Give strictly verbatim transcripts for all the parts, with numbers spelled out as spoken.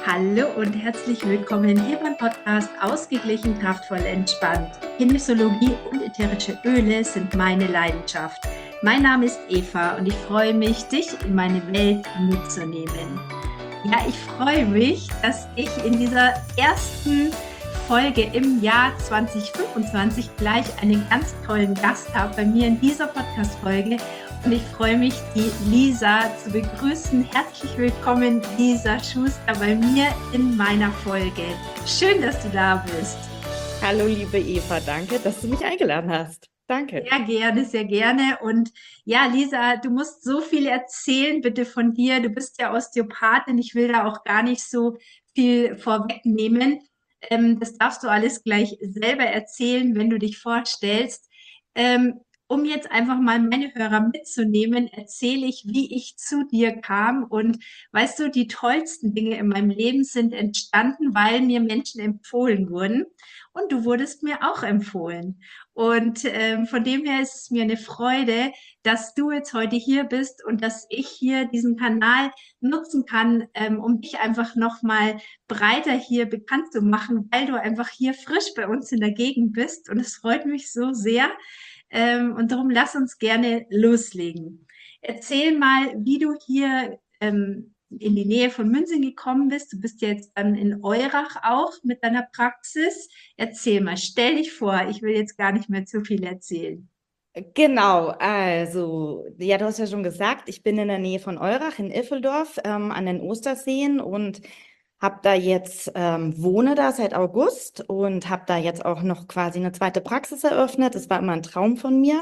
Hallo und herzlich willkommen hier beim Podcast Ausgeglichen, kraftvoll, entspannt. Kinesiologie und ätherische Öle sind meine Leidenschaft. Mein Name ist Eva und ich freue mich, dich in meine Welt mitzunehmen. Ja, ich freue mich, dass ich in dieser ersten Folge im Jahr zwanzig fünfundzwanzig gleich einen ganz tollen Gast habe bei mir in dieser Podcast-Folge. Und ich freue mich, die Lisa zu begrüßen. Herzlich willkommen, Lisa Schuster, bei mir in meiner Folge. Schön, dass du da bist. Hallo, liebe Eva, danke, dass du mich eingeladen hast. Danke. Sehr gerne, sehr gerne. Und ja, Lisa, du musst so viel erzählen, bitte von dir. Du bist ja Osteopathin. Ich will da auch gar nicht so viel vorwegnehmen. Ähm, das darfst du alles gleich selber erzählen, wenn du dich vorstellst. Ähm, um jetzt einfach mal meine Hörer mitzunehmen, erzähle ich, wie ich zu dir kam. Und weißt du, die tollsten Dinge in meinem Leben sind entstanden, weil mir Menschen empfohlen wurden. Und du wurdest mir auch empfohlen. Und ähm, von dem her ist es mir eine Freude, dass du jetzt heute hier bist und dass ich hier diesen Kanal nutzen kann, ähm, um dich einfach nochmal breiter hier bekannt zu machen, weil du einfach hier frisch bei uns in der Gegend bist. Und es freut mich so sehr. Ähm, und darum lass uns gerne loslegen. Erzähl mal, wie du hier ähm, in die Nähe von München gekommen bist. Du bist ja jetzt dann in Eurach auch mit deiner Praxis. Erzähl mal, stell dich vor, ich will jetzt gar nicht mehr zu viel erzählen. Genau, also, ja, du hast ja schon gesagt, ich bin in der Nähe von Eurach in Iffeldorf ähm, an den Osterseen und habe da jetzt, ähm, wohne da seit August und habe da jetzt auch noch quasi eine zweite Praxis eröffnet. Das war immer ein Traum von mir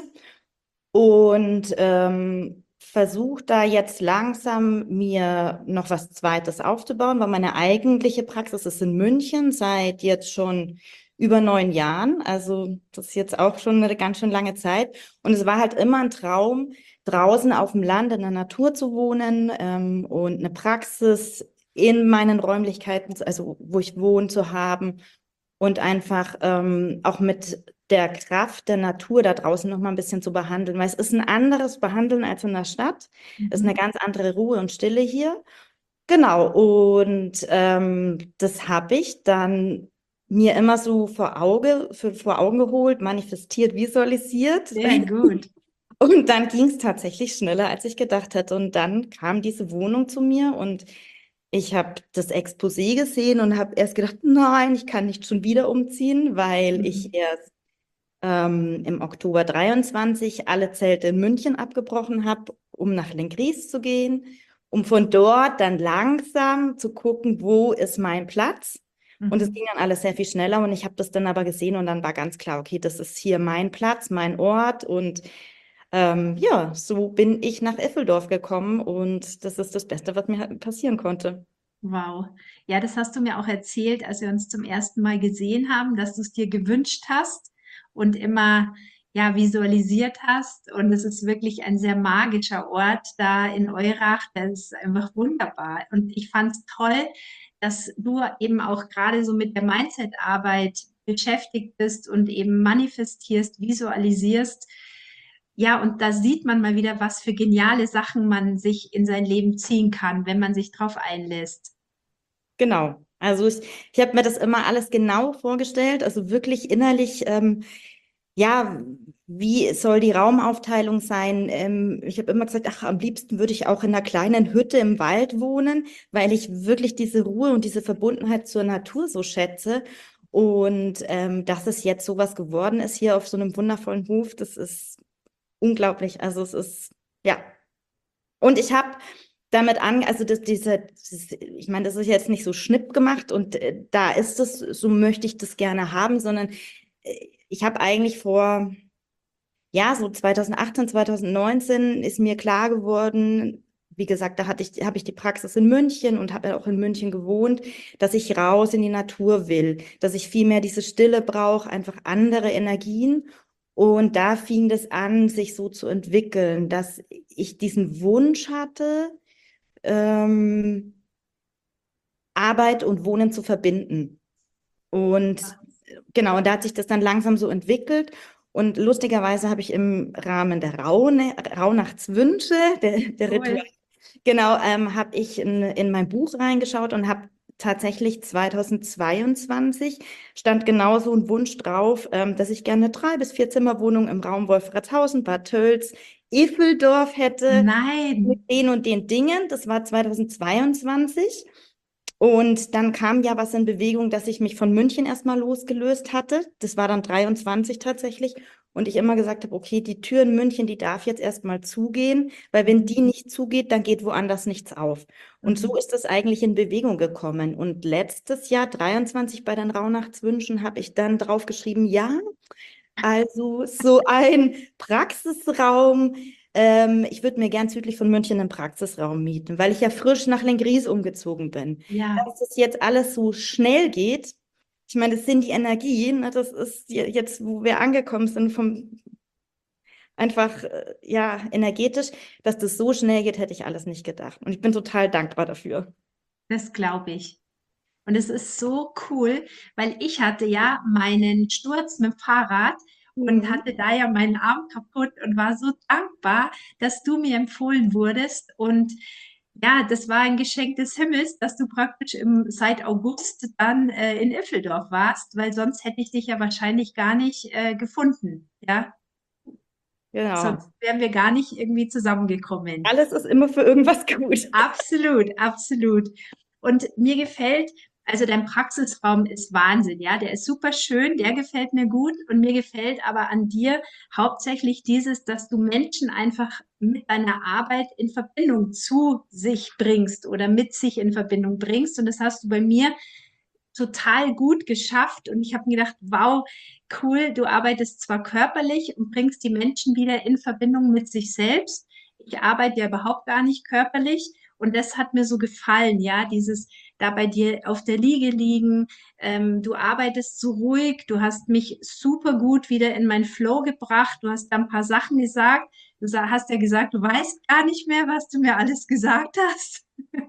und ähm, versuche da jetzt langsam mir noch was Zweites aufzubauen, weil meine eigentliche Praxis ist in München seit jetzt schon über neun Jahren. Also das ist jetzt auch schon eine ganz schön lange Zeit. Und es war halt immer ein Traum, draußen auf dem Land in der Natur zu wohnen ähm, und eine Praxis in meinen Räumlichkeiten, also wo ich wohne, zu haben und einfach ähm, auch mit der Kraft der Natur da draußen noch mal ein bisschen zu behandeln, weil es ist ein anderes Behandeln als in der Stadt. Es ist eine Mhm. ganz andere Ruhe und Stille hier. Genau, und ähm, das habe ich dann mir immer so vor Auge, für, vor Augen geholt, manifestiert, visualisiert. Sehr gut. Und dann ging es tatsächlich schneller, als ich gedacht hätte. Und dann kam diese Wohnung zu mir und ich habe das Exposé gesehen und habe erst gedacht, nein, ich kann nicht schon wieder umziehen, weil ich Mhm. erst ähm, im Oktober dreiundzwanzig alle Zelte in München abgebrochen habe, um nach Lenggries zu gehen, um von dort dann langsam zu gucken, wo ist mein Platz. Und es Mhm. ging dann alles sehr viel schneller und ich habe das dann aber gesehen und dann war ganz klar, okay, das ist hier mein Platz, mein Ort und ähm, ja, so bin ich nach Effeldorf gekommen und das ist das Beste, was mir passieren konnte. Wow. Ja, das hast du mir auch erzählt, als wir uns zum ersten Mal gesehen haben, dass du es dir gewünscht hast und immer ja visualisiert hast. Und es ist wirklich ein sehr magischer Ort da in Eurach. Das ist einfach wunderbar. Und ich fand es toll, dass du eben auch gerade so mit der Mindset-Arbeit beschäftigt bist und eben manifestierst, visualisierst. Ja, und da sieht man mal wieder, was für geniale Sachen man sich in sein Leben ziehen kann, wenn man sich drauf einlässt. Genau. Also ich, ich habe mir das immer alles genau vorgestellt, also wirklich innerlich, ähm, ja, wie soll die Raumaufteilung sein? Ähm, ich habe immer gesagt, ach, am liebsten würde ich auch in einer kleinen Hütte im Wald wohnen, weil ich wirklich diese Ruhe und diese Verbundenheit zur Natur so schätze. Und ähm, dass es jetzt sowas geworden ist hier auf so einem wundervollen Hof, das ist unglaublich. Also es ist, ja. Und ich habe damit an, also das, diese, das, ich meine, das ist jetzt nicht so schnipp gemacht und äh, da ist es, so möchte ich das gerne haben, sondern äh, ich habe eigentlich vor, ja, so zweitausendachtzehn, zweitausendneunzehn ist mir klar geworden, wie gesagt, da hatte ich, habe ich die Praxis in München und habe ja auch in München gewohnt, dass ich raus in die Natur will, dass ich viel mehr diese Stille brauche, einfach andere Energien. Und da fing das an, sich so zu entwickeln, dass ich diesen Wunsch hatte, ähm, Arbeit und Wohnen zu verbinden. Und genau, und da hat sich das dann langsam so entwickelt. Und lustigerweise habe ich im Rahmen der Raune, Rauhnachtswünsche, der, der Ritual, Cool. genau, ähm, habe ich in, in mein Buch reingeschaut und habe tatsächlich zweitausendzweiundzwanzig stand genauso ein Wunsch drauf, ähm, dass ich gerne eine drei bis vier Zimmerwohnung im Raum Wolfratshausen, Bad Tölz, Effeldorf hätte mit Nein. den und den Dingen. Das war zweitausendzweiundzwanzig. Und dann kam ja was in Bewegung, dass ich mich von München erstmal losgelöst hatte. Das war dann dreiundzwanzig tatsächlich. Und ich immer gesagt habe, okay, die Tür in München, die darf jetzt erstmal zugehen, weil wenn die nicht zugeht, dann geht woanders nichts auf. Und so Mhm. ist es eigentlich in Bewegung gekommen. Und letztes Jahr, dreiundzwanzig, bei den Rauhnachtswünschen, habe ich dann drauf geschrieben, ja, also so ein Praxisraum. Ähm, ich würde mir gern südlich von München einen Praxisraum mieten, weil ich ja frisch nach Lenggries umgezogen bin. Ja, Dass es jetzt alles so schnell geht, ich meine, das sind die Energien, ne? Das ist je- jetzt, wo wir angekommen sind, vom einfach, äh, ja, energetisch, dass das so schnell geht, hätte ich alles nicht gedacht. Und ich bin total dankbar dafür. das glaube ich. Und es ist so cool, weil ich hatte ja meinen Sturz mit dem Fahrrad und Mhm. hatte da ja meinen Arm kaputt und war so dankbar, dass du mir empfohlen wurdest. Und ja, das war ein Geschenk des Himmels, dass du praktisch im, seit August dann äh, in Iffeldorf warst, weil sonst hätte ich dich ja wahrscheinlich gar nicht äh, gefunden. Ja, Genau. sonst wären wir gar nicht irgendwie zusammengekommen. Alles ist immer für irgendwas gut. Absolut, absolut. Und mir gefällt, also dein Praxisraum ist Wahnsinn, ja, der ist super schön, der gefällt mir gut und mir gefällt aber an dir hauptsächlich dieses, dass du Menschen einfach mit deiner Arbeit in Verbindung zu sich bringst oder mit sich in Verbindung bringst und das hast du bei mir total gut geschafft und ich habe mir gedacht, wow, cool, du arbeitest zwar körperlich und bringst die Menschen wieder in Verbindung mit sich selbst. Ich arbeite ja überhaupt gar nicht körperlich und das hat mir so gefallen, ja, dieses da bei dir auf der Liege liegen, ähm, du arbeitest so ruhig, du hast mich super gut wieder in meinen Flow gebracht, du hast da ein paar Sachen gesagt, du sa- hast ja gesagt, du weißt gar nicht mehr, was du mir alles gesagt hast.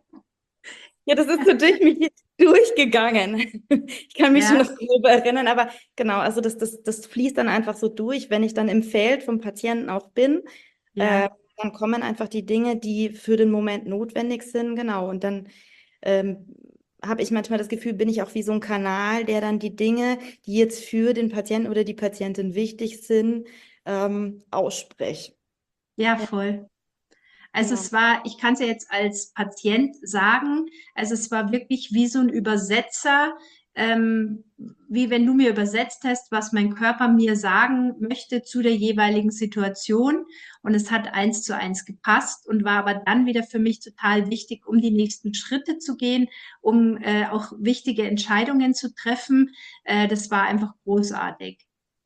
Ja, das ist so durch mich durchgegangen. Ich kann mich noch Ja, grob erinnern, aber genau, also das, das, das fließt dann einfach so durch, wenn ich dann im Feld vom Patienten auch bin, äh, ja. dann kommen einfach die Dinge, die für den Moment notwendig sind, genau. Und dann ähm, habe ich manchmal das Gefühl, bin ich auch wie so ein Kanal, der dann die Dinge, die jetzt für den Patienten oder die Patientin wichtig sind, ähm, ausspricht. Ja, Ja, voll. Also genau. es war, ich kann es ja jetzt als Patient sagen, also es war wirklich wie so ein Übersetzer, ähm, wie wenn du mir übersetzt hast, was mein Körper mir sagen möchte zu der jeweiligen Situation. Und es hat eins zu eins gepasst und war aber dann wieder für mich total wichtig, um die nächsten Schritte zu gehen, um äh, auch wichtige Entscheidungen zu treffen. Äh, das war einfach großartig.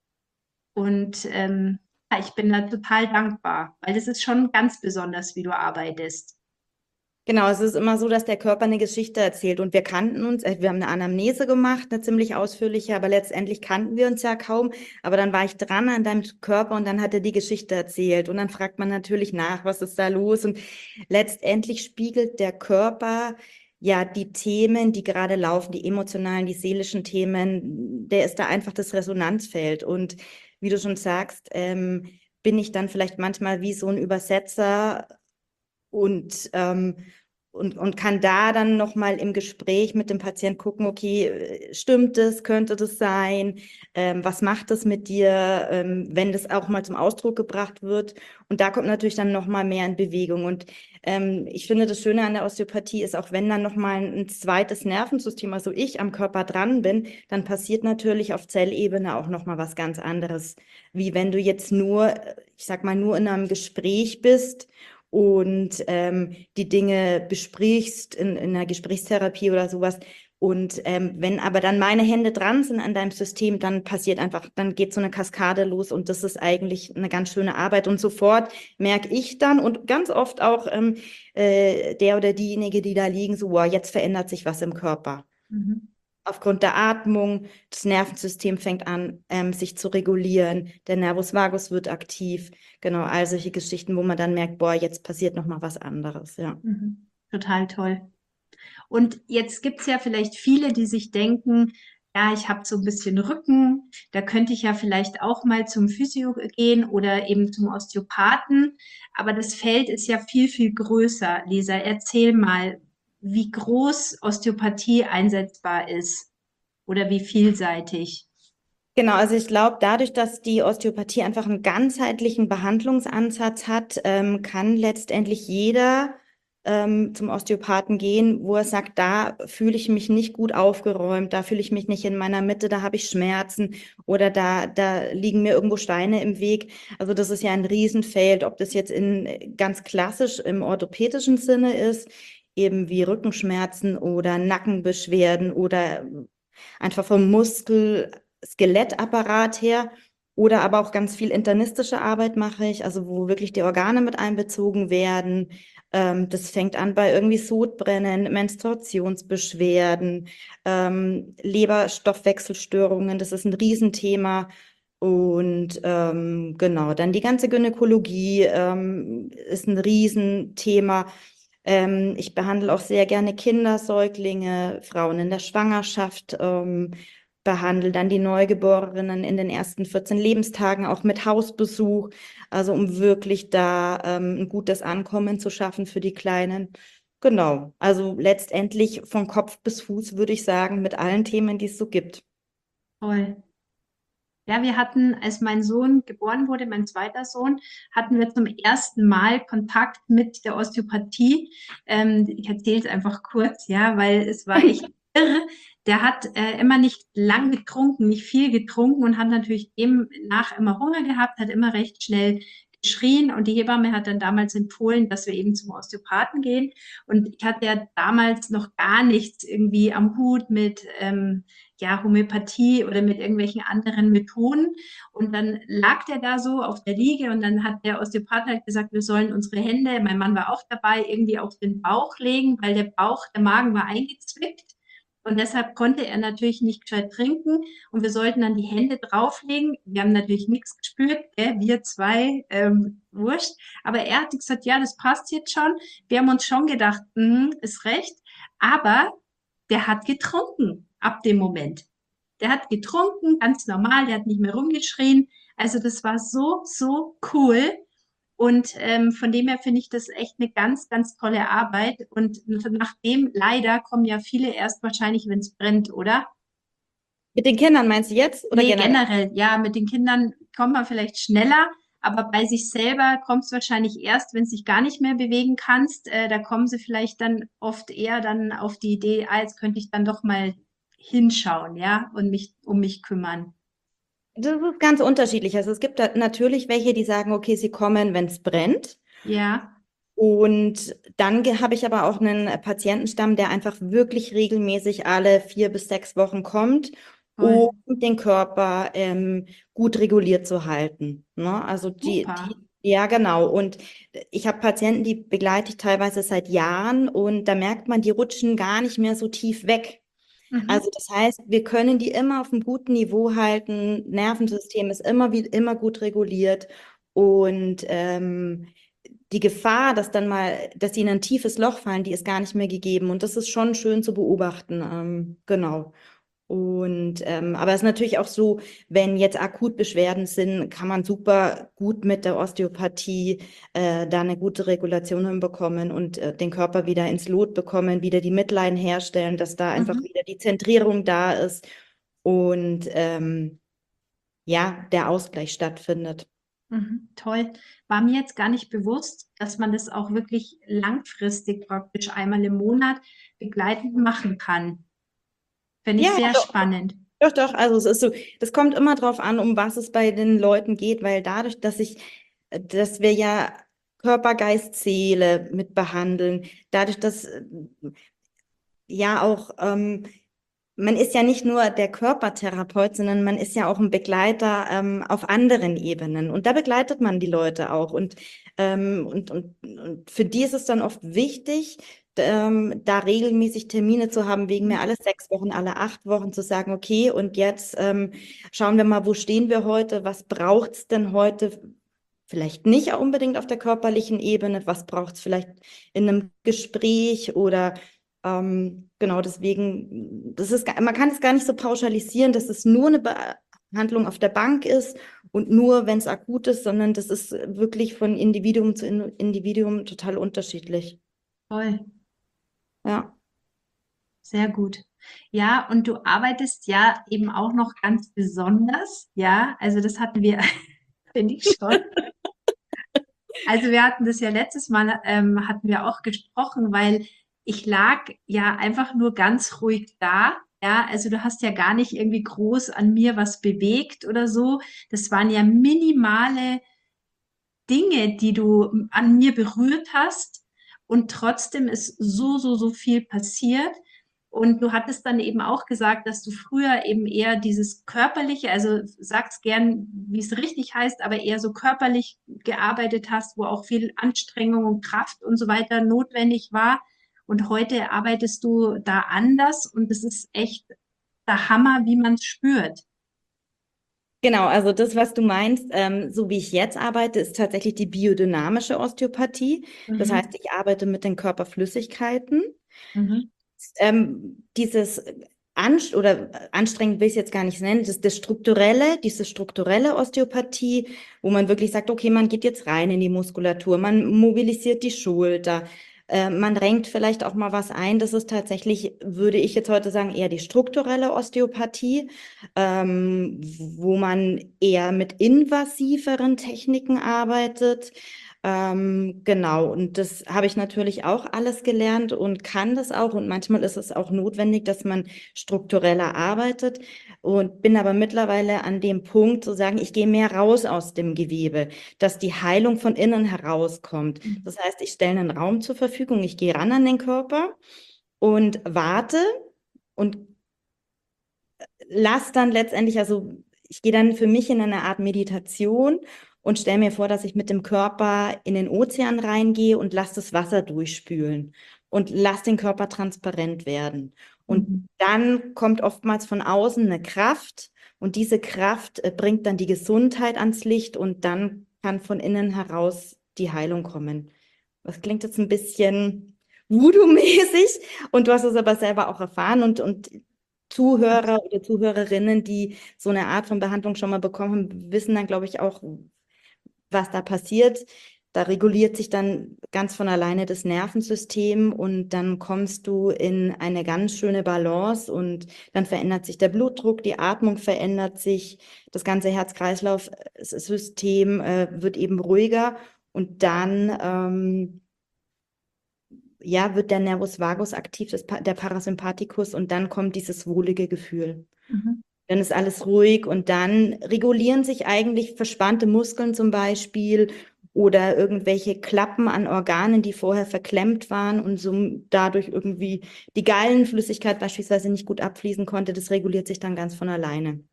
Und ähm, ja, ich bin da total dankbar, weil das ist schon ganz besonders, wie du arbeitest. Genau, es ist immer so, dass der Körper eine Geschichte erzählt und wir kannten uns, äh, wir haben eine Anamnese gemacht, eine ziemlich ausführliche, aber letztendlich kannten wir uns ja kaum. Aber dann war ich dran an deinem Körper und dann hat er die Geschichte erzählt und dann fragt man natürlich nach, was ist da los? Und letztendlich spiegelt der Körper ja die Themen, die gerade laufen, die emotionalen, die seelischen Themen, der ist da einfach das Resonanzfeld und wie du schon sagst, ähm, bin ich dann vielleicht manchmal wie so ein Übersetzer und, ähm, und, und kann da dann nochmal im Gespräch mit dem Patienten gucken, okay, äh, stimmt es, könnte das sein, ähm, was macht das mit dir, ähm, wenn das auch mal zum Ausdruck gebracht wird. Und da kommt natürlich dann nochmal mehr in Bewegung. Und ähm, ich finde, das Schöne an der Osteopathie ist, auch wenn dann nochmal ein, ein zweites Nervensystem, also ich am Körper dran bin, dann passiert natürlich auf Zellebene auch nochmal was ganz anderes, wie wenn du jetzt nur, ich sag mal, nur in einem Gespräch bist und ähm, die Dinge besprichst in, in einer Gesprächstherapie oder sowas. Und ähm, wenn aber dann meine Hände dran sind an deinem System, dann passiert einfach, dann geht so eine Kaskade los und das ist eigentlich eine ganz schöne Arbeit. Und sofort merke ich dann und ganz oft auch ähm, äh, der oder diejenige, die da liegen, so, wow, jetzt verändert sich was im Körper. Mhm. Aufgrund der Atmung, das Nervensystem fängt an, ähm, sich zu regulieren, der Nervus vagus wird aktiv, genau, all solche Geschichten, wo man dann merkt, boah, jetzt passiert noch mal was anderes, ja. Mhm. Total toll. Und jetzt gibt es ja vielleicht viele, die sich denken, ja, ich habe so ein bisschen Rücken, da könnte ich ja vielleicht auch mal zum Physio gehen oder eben zum Osteopathen. Aber das Feld ist ja viel, viel größer. Lisa, erzähl mal, wie groß Osteopathie einsetzbar ist oder wie vielseitig. Genau, also ich glaube, dadurch, dass die Osteopathie einfach einen ganzheitlichen Behandlungsansatz hat, ähm, kann letztendlich jeder ähm, zum Osteopathen gehen, wo er sagt, da fühle ich mich nicht gut aufgeräumt, da fühle ich mich nicht in meiner Mitte, da habe ich Schmerzen oder da, da liegen mir irgendwo Steine im Weg. Also das ist ja ein Riesenfeld, ob das jetzt in ganz klassisch im orthopädischen Sinne ist, eben wie Rückenschmerzen oder Nackenbeschwerden oder einfach vom Muskel Skelettapparat her oder aber auch ganz viel internistische Arbeit mache ich, also wo wirklich die Organe mit einbezogen werden. Ähm, das fängt an bei irgendwie Sodbrennen, Menstruationsbeschwerden, ähm, Leberstoffwechselstörungen, das ist ein Riesenthema. Und ähm, genau, dann die ganze Gynäkologie ähm, ist ein Riesenthema. Ähm, ich behandle auch sehr gerne Kinder, Säuglinge, Frauen in der Schwangerschaft. Ähm, behandle dann die Neugeborenen in den ersten vierzehn Lebenstagen auch mit Hausbesuch, also um wirklich da ähm, ein gutes Ankommen zu schaffen für die Kleinen. Genau, also letztendlich von Kopf bis Fuß würde ich sagen, mit allen Themen, die es so gibt. Toll. Ja, wir hatten, als mein Sohn geboren wurde, mein zweiter Sohn, hatten wir zum ersten Mal Kontakt mit der Osteopathie. Ähm, ich erzähle es einfach kurz, ja, weil es war echt irre. Der hat äh, immer nicht lang getrunken, nicht viel getrunken und hat natürlich demnach immer Hunger gehabt, hat immer recht schnell geschrien und die Hebamme hat dann damals empfohlen, dass wir eben zum Osteopathen gehen. Und ich hatte ja damals noch gar nichts irgendwie am Hut mit ähm, ja, Homöopathie oder mit irgendwelchen anderen Methoden. Und dann lag der da so auf der Liege und dann hat der Osteopath halt gesagt, wir sollen unsere Hände, mein Mann war auch dabei, irgendwie auf den Bauch legen, weil der Bauch, der Magen war eingezwickt. Und deshalb konnte er natürlich nicht gescheit trinken und wir sollten dann die Hände drauflegen. Wir haben natürlich nichts gespürt, gell? Wir zwei, ähm, wurscht. Aber er hat gesagt, ja, das passt jetzt schon. Wir haben uns schon gedacht, mh, ist recht. Aber der hat getrunken ab dem Moment. Der hat getrunken, ganz normal, der hat nicht mehr rumgeschrien. Also das war so, so cool. Und ähm, von dem her finde ich das echt eine ganz, ganz tolle Arbeit. Und nachdem leider kommen ja viele erst wahrscheinlich, wenn es brennt, oder? Mit den Kindern meinst du jetzt oder Nee, generell? generell, ja, mit den Kindern kommt man vielleicht schneller, aber bei sich selber kommt es wahrscheinlich erst, wenn du dich gar nicht mehr bewegen kannst. Äh, da kommen sie vielleicht dann oft eher dann auf die Idee, ah, jetzt könnte ich dann doch mal hinschauen, ja, und mich um mich kümmern. Das ist ganz unterschiedlich. Also es gibt da natürlich welche, die sagen, okay, sie kommen, wenn es brennt. Ja, Und dann ge- habe ich aber auch einen Patientenstamm, der einfach wirklich regelmäßig alle vier bis sechs Wochen kommt, um toll. den Körper ähm, gut reguliert zu halten. Ne? Also die, Super. die, ja, genau. Und ich habe Patienten, die begleite ich teilweise seit Jahren und da merkt man, die rutschen gar nicht mehr so tief weg. Mhm. Also das heißt, wir können die immer auf einem guten Niveau halten. Nervensystem ist immer wie immer gut reguliert und ähm, die Gefahr, dass dann mal, dass die in ein tiefes Loch fallen, die ist gar nicht mehr gegeben. Und das ist schon schön zu beobachten. Ähm, genau. Und ähm, aber es ist natürlich auch so, wenn jetzt akut Beschwerden sind, kann man super gut mit der Osteopathie äh, da eine gute Regulation hinbekommen und äh, den Körper wieder ins Lot bekommen, wieder die Mitteln herstellen, dass da einfach Mhm. wieder die Zentrierung da ist und ähm, ja, der Ausgleich stattfindet. Mhm. Toll. War mir jetzt gar nicht bewusst, dass man das auch wirklich langfristig praktisch einmal im Monat begleitend machen kann. Finde ich Ja, sehr doch, spannend. doch, doch. Also es ist so, das kommt immer drauf an, um was es bei den Leuten geht, weil dadurch, dass ich, äh, dass wir ja Körper, Geist, Seele mit behandeln, dadurch, dass äh, ja auch ähm, man ist ja nicht nur der Körpertherapeut, sondern man ist ja auch ein Begleiter ähm, auf anderen Ebenen. Und da begleitet man die Leute auch. Und, ähm, und, und, und für die ist es dann oft wichtig, ähm, da regelmäßig Termine zu haben, wegen mir alle sechs Wochen, alle acht Wochen zu sagen, okay, und jetzt ähm, schauen wir mal, wo stehen wir heute? Was braucht es denn heute? Vielleicht nicht unbedingt auf der körperlichen Ebene, was braucht es vielleicht in einem Gespräch oder ähm, genau, deswegen, das ist, gar- man kann es gar nicht so pauschalisieren, dass es nur eine Behandlung auf der Bank ist und nur, wenn es akut ist, sondern das ist wirklich von Individuum zu In- Individuum total unterschiedlich. Toll. Ja. Sehr gut. Ja, und du arbeitest ja eben auch noch ganz besonders. Ja, also das hatten wir, finde ich schon. Also wir hatten das ja letztes Mal, ähm, hatten wir auch gesprochen, weil ich lag ja einfach nur ganz ruhig da. Ja, also du hast ja gar nicht irgendwie groß an mir was bewegt oder so. Das waren ja minimale Dinge, die du an mir berührt hast. Und trotzdem ist so, so, so viel passiert. Und du hattest dann eben auch gesagt, dass du früher eben eher dieses körperliche, also sag's gern, wie es richtig heißt, aber eher so körperlich gearbeitet hast, wo auch viel Anstrengung und Kraft und so weiter notwendig war. Und heute arbeitest du da anders und es ist echt der Hammer, wie man es spürt. Genau, also das, was du meinst, ähm, so wie ich jetzt arbeite, ist tatsächlich die biodynamische Osteopathie. Das heißt, Mhm. ich arbeite mit den Körperflüssigkeiten. Mhm. Ähm, dieses Anst oder äh, anstrengend will ich es jetzt gar nicht nennen, das, das strukturelle, diese strukturelle Osteopathie, wo man wirklich sagt, okay, man geht jetzt rein in die Muskulatur, man mobilisiert die Schulter, äh, man renkt vielleicht auch mal was ein. Das ist tatsächlich, würde ich jetzt heute sagen, eher die strukturelle Osteopathie, ähm, wo man eher mit invasiveren Techniken arbeitet. Ähm, genau, und das habe ich natürlich auch alles gelernt und kann das auch. Und manchmal ist es auch notwendig, dass man struktureller arbeitet. Und bin aber mittlerweile an dem Punkt zu sagen, ich gehe mehr raus aus dem Gewebe, dass die Heilung von innen herauskommt. Das heißt, ich stelle einen Raum zur Verfügung, ich gehe ran an den Körper und warte und lass dann letztendlich, also ich gehe dann für mich in eine Art Meditation und stelle mir vor, dass ich mit dem Körper in den Ozean reingehe und lass das Wasser durchspülen und lass den Körper transparent werden. Und Mhm. dann kommt oftmals von außen eine Kraft und diese Kraft äh, bringt dann die Gesundheit ans Licht und dann kann von innen heraus die Heilung kommen. Das klingt jetzt ein bisschen Voodoo-mäßig und du hast es aber selber auch erfahren und, und Zuhörer oder Zuhörerinnen, die so eine Art von Behandlung schon mal bekommen haben, wissen dann, glaube ich, auch, was da passiert. Da reguliert sich dann ganz von alleine das Nervensystem und dann kommst du in eine ganz schöne Balance und dann verändert sich der Blutdruck, die Atmung verändert sich, das ganze Herz-Kreislauf-System äh, wird eben ruhiger und dann ähm, ja, wird der Nervus vagus aktiv, das, Pa- der Parasympathikus und dann kommt dieses wohlige Gefühl. Mhm. Dann ist alles ruhig und dann regulieren sich eigentlich verspannte Muskeln zum Beispiel oder irgendwelche Klappen an Organen, die vorher verklemmt waren und so dadurch irgendwie die Gallenflüssigkeit beispielsweise nicht gut abfließen konnte. Das reguliert sich dann ganz von alleine.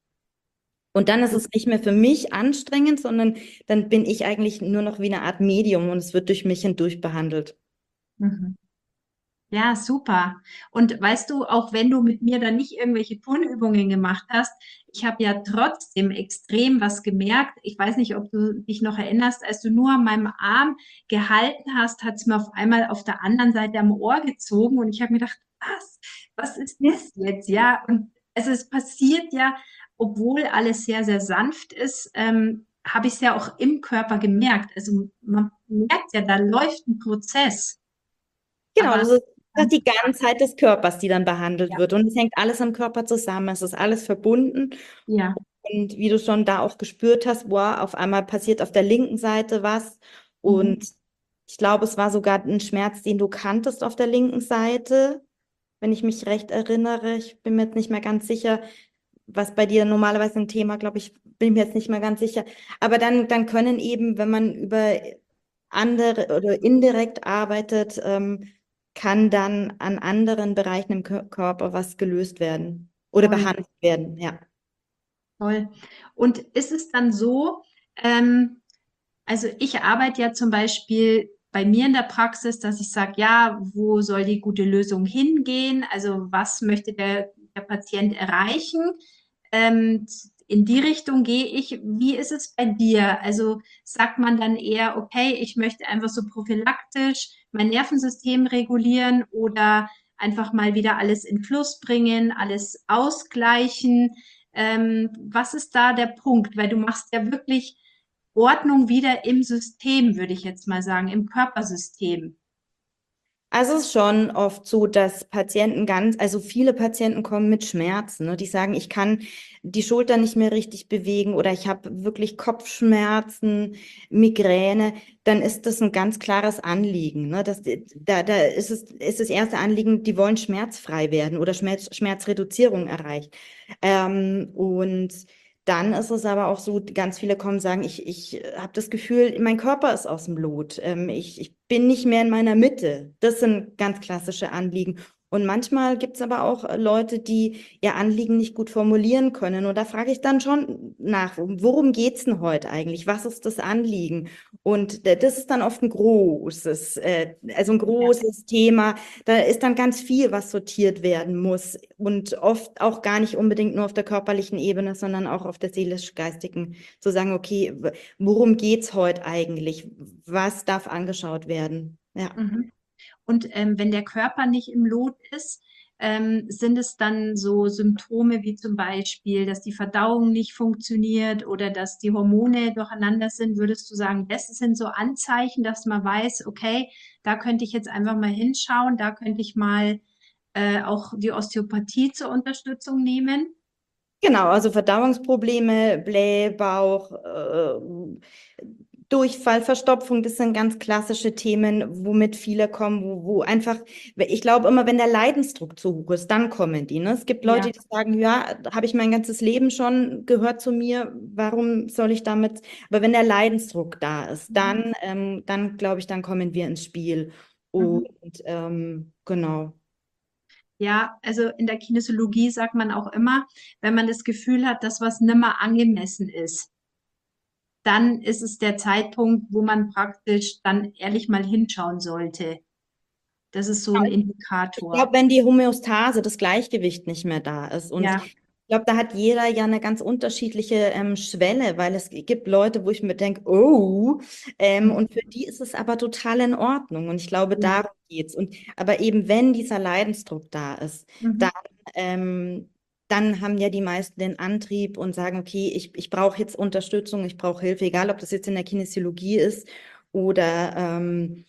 Und dann ist es nicht mehr für mich anstrengend, sondern dann bin ich eigentlich nur noch wie eine Art Medium und es wird durch mich hindurch behandelt. Mhm. Ja, super. Und weißt du, auch wenn du mit mir dann nicht irgendwelche Turnübungen gemacht hast, ich habe ja trotzdem extrem was gemerkt. Ich weiß nicht, ob du dich noch erinnerst, als du nur an meinem Arm gehalten hast, hat es mir auf einmal auf der anderen Seite am Ohr gezogen und ich habe mir gedacht, was, was ist das jetzt? Ja, und also es passiert ja, obwohl alles sehr, sehr sanft ist, ähm, habe ich es ja auch im Körper gemerkt. Also man merkt ja, da läuft ein Prozess. Genau, Aber das ist das ist die Ganzheit des Körpers, die dann behandelt ja, wird. Und es hängt alles am Körper zusammen. Es ist alles verbunden. ja. Und wie du schon da auch gespürt hast, boah, auf einmal passiert auf der linken Seite was. Mhm. Und ich glaube, es war sogar ein Schmerz, den du kanntest auf der linken Seite, wenn ich mich recht erinnere. Ich bin mir jetzt nicht mehr ganz sicher, was bei dir normalerweise ein Thema, glaube ich, bin mir jetzt nicht mehr ganz sicher. Aber dann, dann können eben, wenn man über andere oder indirekt arbeitet, ähm, kann dann an anderen Bereichen im Kör- Körper was gelöst werden oder Toll, behandelt werden, ja. toll. Und ist es dann so, ähm, also ich arbeite ja zum Beispiel bei mir in der Praxis, dass ich sage, ja, wo soll die gute Lösung hingehen? Also was möchte der, der Patient erreichen? Ähm, in die Richtung gehe ich. Wie ist es bei dir? Also sagt man dann eher, okay, ich möchte einfach so prophylaktisch mein Nervensystem regulieren oder einfach mal wieder alles in Fluss bringen, alles ausgleichen? Ähm, was ist da der Punkt? Weil du machst ja wirklich Ordnung wieder im System, würde ich jetzt mal sagen, im Körpersystem. Also es ist schon oft so, dass Patienten ganz, also viele Patienten kommen mit Schmerzen, ne? Die sagen, ich kann die Schulter nicht mehr richtig bewegen oder ich habe wirklich Kopfschmerzen, Migräne. Dann ist das ein ganz klares Anliegen, ne? Das, da, da ist es, ist das erste Anliegen, die wollen schmerzfrei werden oder Schmerz, Schmerzreduzierung erreicht. Ähm, und dann ist es aber auch so, ganz viele kommen und sagen, ich, ich habe das Gefühl, mein Körper ist aus dem Lot. Ähm, ich, ich bin nicht mehr in meiner Mitte. Das sind ganz klassische Anliegen. Und manchmal gibt es aber auch äh, Leute, die ihr Anliegen nicht gut formulieren können. Und da frage ich dann schon nach, worum geht's denn heute eigentlich? Was ist das Anliegen? Und äh, das ist dann oft ein großes, äh, also ein Ja. großes Thema. Da ist dann ganz viel, was sortiert werden muss und oft auch gar nicht unbedingt nur auf der körperlichen Ebene, sondern auch auf der seelisch-geistigen, zu sagen, okay, worum geht's heute eigentlich? Was darf angeschaut werden? Ja. Mhm. Und ähm, wenn der Körper nicht im Lot ist, ähm, sind es dann so Symptome wie zum Beispiel, dass die Verdauung nicht funktioniert oder dass die Hormone durcheinander sind? Würdest du sagen, das sind so Anzeichen, dass man weiß, okay, da könnte ich jetzt einfach mal hinschauen, da könnte ich mal äh, auch die Osteopathie zur Unterstützung nehmen? Genau, also Verdauungsprobleme, Blähbauch, äh, Durchfall, Verstopfung, das sind ganz klassische Themen, womit viele kommen, wo, wo einfach, ich glaube immer, wenn der Leidensdruck zu hoch ist, dann kommen die. Ne? Es gibt Leute, Ja. die sagen, ja, habe ich mein ganzes Leben schon, gehört zu mir, warum soll ich damit? Aber wenn der Leidensdruck da ist, Mhm. dann, ähm, dann glaube ich, dann kommen wir ins Spiel. Mhm. Und ähm, genau. Ja, also in der Kinesiologie sagt man auch immer, wenn man das Gefühl hat, dass was nimmer angemessen ist, dann ist es der Zeitpunkt, wo man praktisch dann ehrlich mal hinschauen sollte. Das ist so ein Ich Indikator. glaube, wenn die Homöostase, das Gleichgewicht nicht mehr da ist. Und Ja. ich glaube, da hat jeder ja eine ganz unterschiedliche ähm, Schwelle, weil es gibt Leute, wo ich mir denke, oh, ähm, und für die ist es aber total in Ordnung. Und ich glaube, Ja. darum geht's. Und aber eben, wenn dieser Leidensdruck da ist, Mhm. dann, ähm, dann haben ja die meisten den Antrieb und sagen, okay, ich, ich brauche jetzt Unterstützung, ich brauche Hilfe, egal ob das jetzt in der Kinesiologie ist oder ähm,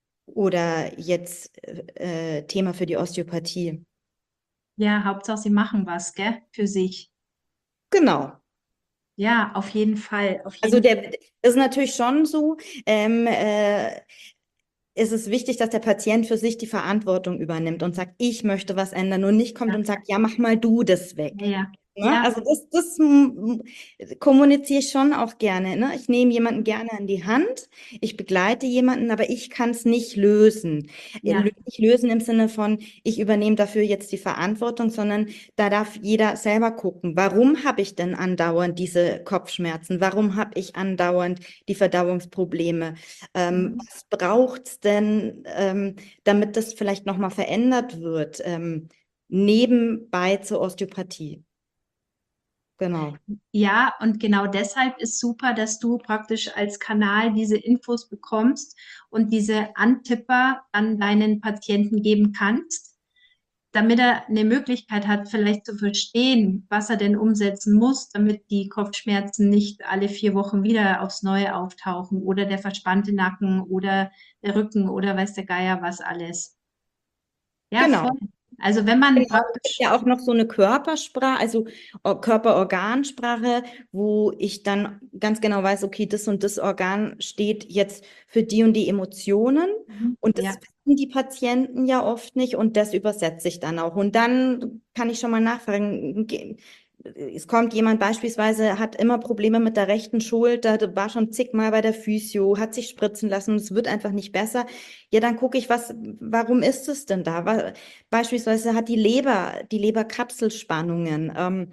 oder jetzt äh, Thema für die Osteopathie. Ja, Hauptsache, sie machen was, gell, für sich. Genau. Ja, auf jeden Fall, auf Also jeden Fall. der, das ist natürlich schon so. Ähm, äh, es ist wichtig, dass der Patient für sich die Verantwortung übernimmt und sagt, ich möchte was ändern und nicht kommt Ja, und sagt, ja, mach mal du das ja, weg. ja. Ne? Ja, Also das, das mm, kommuniziere ich schon auch gerne. Ne? Ich nehme jemanden gerne an die Hand, ich begleite jemanden, aber ich kann es nicht lösen. Äh, ja. lö- Nicht lösen im Sinne von, ich übernehme dafür jetzt die Verantwortung, sondern da darf jeder selber gucken, warum habe ich denn andauernd diese Kopfschmerzen? Warum habe ich andauernd die Verdauungsprobleme? Ähm, Mhm. was braucht es denn, ähm, damit das vielleicht nochmal verändert wird, ähm, nebenbei zur Osteopathie? Genau. Ja, und genau deshalb ist super, dass du praktisch als Kanal diese Infos bekommst und diese Antipper an deinen Patienten geben kannst, damit er eine Möglichkeit hat, vielleicht zu verstehen, was er denn umsetzen muss, damit die Kopfschmerzen nicht alle vier Wochen wieder aufs Neue auftauchen oder der verspannte Nacken oder der Rücken oder weiß der Geier was alles. Ja, voll. Genau. Also wenn man Genau, es gibt praktisch, ja auch noch so eine Körpersprache, also Or- Körperorgansprache, wo ich dann ganz genau weiß, okay, das und das Organ steht jetzt für die und die Emotionen. mhm, Und das ja, wissen die Patienten ja oft nicht und das übersetze ich dann auch. Und dann kann ich schon mal nachfragen, ge- es kommt jemand beispielsweise, hat immer Probleme mit der rechten Schulter, war schon zigmal bei der Physio, hat sich spritzen lassen und es wird einfach nicht besser. Ja, dann gucke ich, was, warum ist es denn da? Wa- Beispielsweise hat die Leber, die Leberkapselspannungen. Ähm,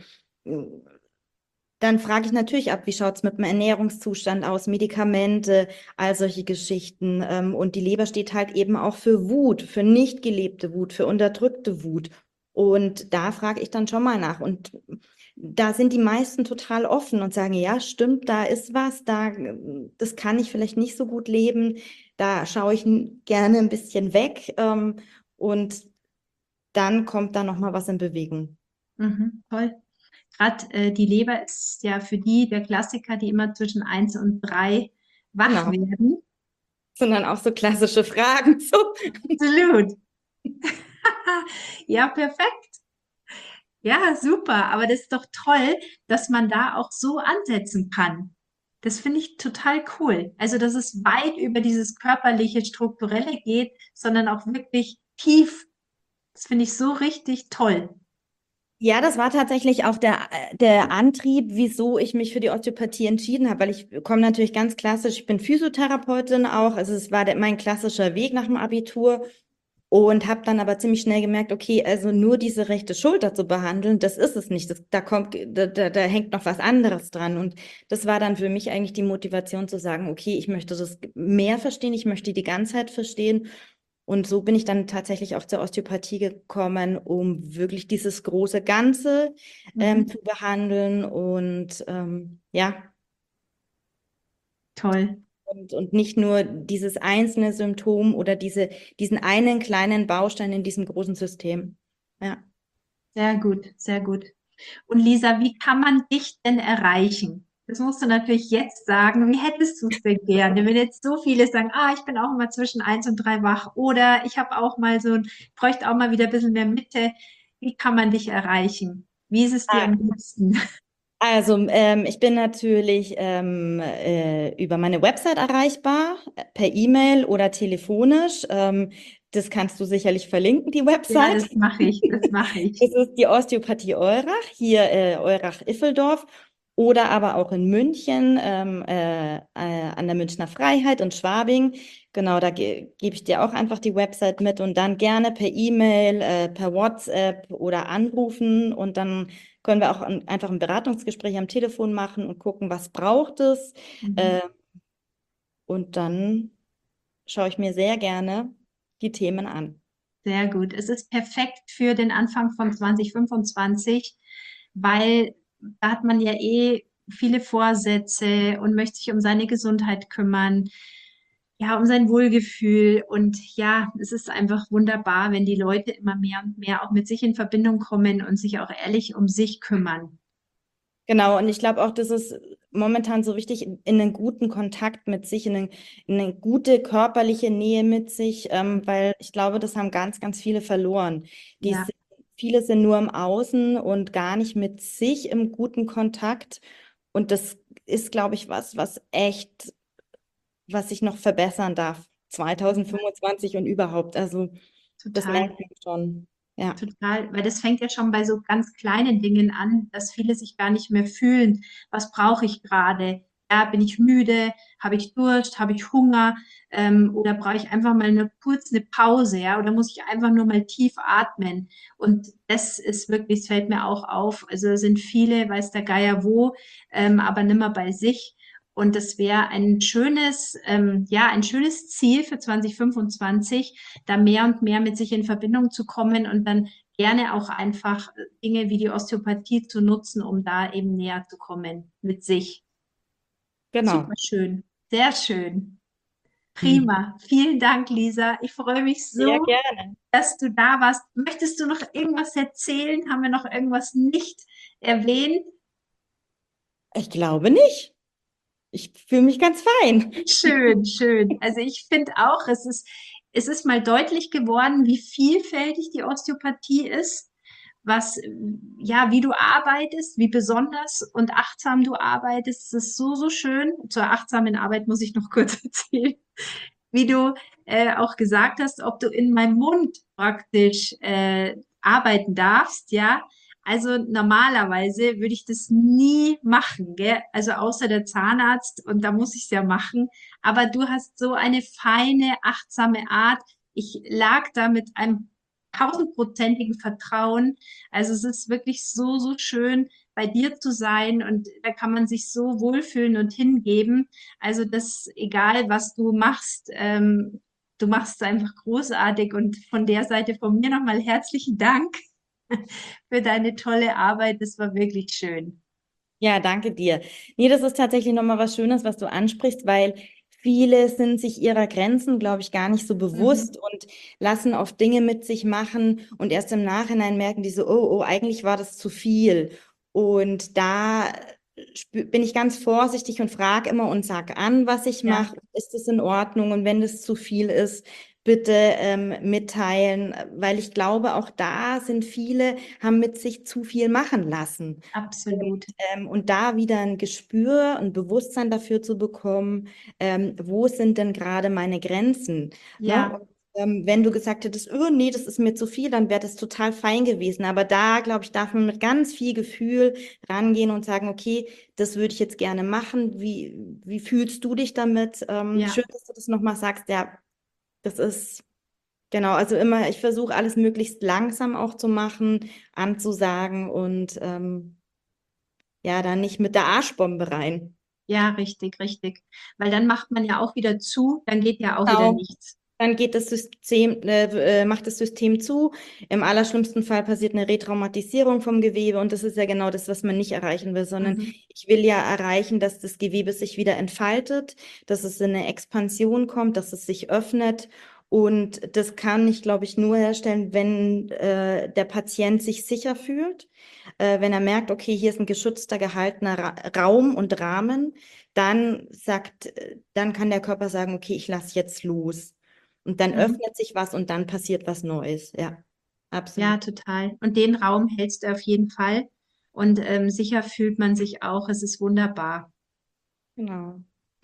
dann frage ich natürlich ab, wie schaut es mit dem Ernährungszustand aus, Medikamente, all solche Geschichten. Ähm, und die Leber steht halt eben auch für Wut, für nicht gelebte Wut, für unterdrückte Wut. Und da frage ich dann schon mal nach. Und da sind die meisten total offen und sagen, ja, stimmt, da ist was, da, das kann ich vielleicht nicht so gut leben. Da schaue ich n- gerne ein bisschen weg. Ähm, und dann kommt da noch mal was in Bewegung. mhm, toll. Gerade äh, die Leber ist ja für die der Klassiker, die immer zwischen eins und drei wach Genau. werden. sondern auch so klassische Fragen. So. Absolut. Ja, perfekt. Ja, super. Aber das ist doch toll, dass man da auch so ansetzen kann. Das finde ich total cool. Also, dass es weit über dieses körperliche, strukturelle geht, sondern auch wirklich tief. Das finde ich so richtig toll. Ja, das war tatsächlich auch der, der Antrieb, wieso ich mich für die Osteopathie entschieden habe, weil ich komme natürlich ganz klassisch, ich bin Physiotherapeutin auch, also es war der, mein klassischer Weg nach dem Abitur und habe dann aber ziemlich schnell gemerkt, okay, also nur diese rechte Schulter zu behandeln, das ist es nicht, das, da kommt, da, da, da hängt noch was anderes dran und das war dann für mich eigentlich die Motivation zu sagen, okay, ich möchte das mehr verstehen, ich möchte die Ganzheit verstehen. Und so bin ich dann tatsächlich auch zur Osteopathie gekommen, um wirklich dieses große Ganze ähm, Mhm. zu behandeln und ähm, ja, Toll. und, und nicht nur dieses einzelne Symptom oder diese, diesen einen kleinen Baustein in diesem großen System. Ja. Sehr gut, sehr gut. Und Lisa, wie kann man dich denn erreichen? Das musst du natürlich jetzt sagen. Wie hättest du es denn gerne? Wenn jetzt so viele sagen, ah, ich bin auch immer zwischen eins und drei wach oder ich habe auch mal so, ein- bräuchte auch mal wieder ein bisschen mehr Mitte. Wie kann man dich erreichen? Wie ist es dir am liebsten? Also, ähm, ich bin natürlich ähm, äh, über meine Website erreichbar, äh, per E-Mail oder telefonisch. Ähm, das kannst du sicherlich verlinken, die Ja, Website. das mache ich, das mache ich. Das ist die Osteopathie Eurach, hier äh, Eurach-Iffeldorf oder aber auch in München, ähm, äh, äh, an der Münchner Freiheit in Schwabing. Genau, da ge gebe ich dir auch einfach die Website mit und dann gerne per E-Mail, äh, per WhatsApp oder anrufen und dann können wir auch ein, einfach ein Beratungsgespräch am Telefon machen und gucken, was braucht es. Mhm. Äh, und dann schaue ich mir sehr gerne die Themen an. Sehr gut. Es ist perfekt für den Anfang von zwanzig fünfundzwanzig, weil da hat man ja eh viele Vorsätze und möchte sich um seine Gesundheit kümmern, ja, um sein Wohlgefühl. Und ja, es ist einfach wunderbar, wenn die Leute immer mehr und mehr auch mit sich in Verbindung kommen und sich auch ehrlich um sich kümmern. Genau, und ich glaube auch, das ist momentan so wichtig, in, in einen guten Kontakt mit sich, in, einen, in eine gute körperliche Nähe mit sich, ähm, weil ich glaube, das haben ganz, ganz viele verloren. Die Ja, sind, viele sind nur im Außen und gar nicht mit sich im guten Kontakt. Und das ist, glaube ich, was, was echt, was sich noch verbessern darf, zwanzig fünfundzwanzig und überhaupt. Also, das total. merkt man schon. Ja. Total, weil das fängt ja schon bei so ganz kleinen Dingen an, dass viele sich gar nicht mehr fühlen, was brauche ich gerade? Ja, bin ich müde? Habe ich Durst? Habe ich Hunger? Ähm, oder brauche ich einfach mal eine kurze Pause? Ja, oder muss ich einfach nur mal tief atmen? Und das ist wirklich, es fällt mir auch auf. Also es sind viele, weiß der Geier wo, ähm, aber nimmer bei sich. Und das wäre ein schönes, ähm, ja, ein schönes Ziel für zwanzig fünfundzwanzig, da mehr und mehr mit sich in Verbindung zu kommen und dann gerne auch einfach Dinge wie die Osteopathie zu nutzen, um da eben näher zu kommen mit sich. Super Genau. schön, sehr schön. Prima. Vielen Dank, Lisa. Ich freue mich Sehr so, gerne. dass du da warst. Möchtest du noch irgendwas erzählen? Haben wir noch irgendwas nicht erwähnt? Ich glaube nicht. Ich fühle mich ganz fein. Schön, schön. Also ich finde auch, es ist, es ist mal deutlich geworden, wie vielfältig die Osteopathie ist, was, ja, wie du arbeitest, wie besonders und achtsam du arbeitest. Es ist so, so schön. Zur achtsamen Arbeit muss ich noch kurz erzählen, wie du äh, auch gesagt hast, ob du in meinem Mund praktisch äh, arbeiten darfst, ja. Also normalerweise würde ich das nie machen, gell? Also außer der Zahnarzt und da muss ich es ja machen. Aber du hast so eine feine, achtsame Art. Ich lag da mit einem tausendprozentigen Vertrauen. Also es ist wirklich so, so schön, bei dir zu sein und da kann man sich so wohlfühlen und hingeben. Also das, egal was du machst, ähm, du machst es einfach großartig und von der Seite von mir nochmal herzlichen Dank für deine tolle Arbeit. Das war wirklich schön. Ja, danke dir. Nee, das ist tatsächlich nochmal was Schönes, was du ansprichst, weil viele sind sich ihrer Grenzen, glaube ich, gar nicht so Mhm. bewusst und lassen oft Dinge mit sich machen und erst im Nachhinein merken die so, oh, oh, eigentlich war das zu viel. Und da spü- bin ich ganz vorsichtig und frage immer und sage an, was ich Ja, mache. Ist es in Ordnung? Und wenn das zu viel ist, bitte ähm, mitteilen, weil ich glaube, auch da sind viele, haben mit sich zu viel machen lassen. Und, absolut. ähm, und da wieder ein Gespür, ein Bewusstsein dafür zu bekommen, ähm, wo sind denn gerade meine Grenzen? Ne? Ja, Und, ähm, wenn du gesagt hättest, oh nee, das ist mir zu viel, dann wäre das total fein gewesen. Aber da, glaube ich, darf man mit ganz viel Gefühl rangehen und sagen, okay, das würde ich jetzt gerne machen. Wie, wie fühlst du dich damit? Ähm, ja. schön, dass du das nochmal sagst. Ja, das ist genau, also immer, ich versuche alles möglichst langsam auch zu machen, anzusagen und ähm, ja, dann nicht mit der Arschbombe rein. Ja, richtig, richtig. Weil dann macht man ja auch wieder zu, dann geht ja auch wieder Genau. nichts. Dann geht das System, äh, äh, macht das System zu. Im allerschlimmsten Fall passiert eine Retraumatisierung vom Gewebe und das ist ja genau das, was man nicht erreichen will, sondern Mhm. ich will ja erreichen, dass das Gewebe sich wieder entfaltet, dass es in eine Expansion kommt, dass es sich öffnet und das kann ich, glaube ich, nur herstellen, wenn äh, der Patient sich sicher fühlt, äh, wenn er merkt, okay, hier ist ein geschützter, gehaltener Ra Raum und Rahmen, dann sagt, äh, dann kann der Körper sagen, okay, ich lasse jetzt los. Und dann Mhm. öffnet sich was und dann passiert was Neues. Ja, Ja, absolut. total. Und den Raum hältst du auf jeden Fall. Und ähm, sicher fühlt man sich auch. Es ist wunderbar. Genau.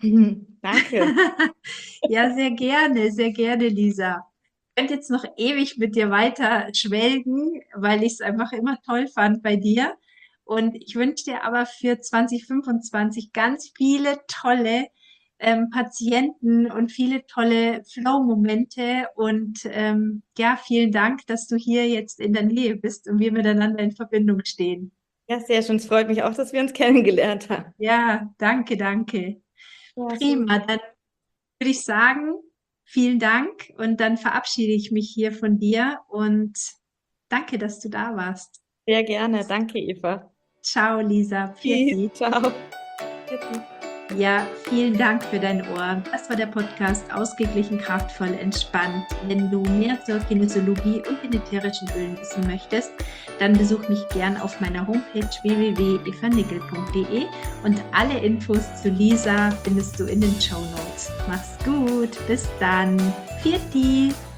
Danke. Ja, sehr gerne, sehr gerne, Lisa. Ich könnte jetzt noch ewig mit dir weiter schwelgen, weil ich es einfach immer toll fand bei dir. Und ich wünsche dir aber für zwanzig fünfundzwanzig ganz viele tolle ähm, Patienten und viele tolle Flow-Momente. Und ähm, ja, vielen Dank, dass du hier jetzt in der Nähe bist und wir miteinander in Verbindung stehen. Ja, sehr schön. Es freut mich auch, dass wir uns kennengelernt haben. Ja, danke, danke. Ja, Prima. super. Dann würde ich sagen, vielen Dank und dann verabschiede ich mich hier von dir und danke, dass du da warst. Sehr gerne. Danke, Eva. Ciao, Lisa. Tschüss. Pfiat. Ciao. Tschüss. Ja, vielen Dank für dein Ohr. Das war der Podcast Ausgeglichen, kraftvoll, entspannt. Wenn du mehr zur Kinesiologie und den ätherischen Ölen wissen möchtest, dann besuch mich gern auf meiner Homepage w w w punkt eva nickel punkt de und alle Infos zu Lisa findest du in den Show Notes. Mach's gut, bis dann. Pfiat.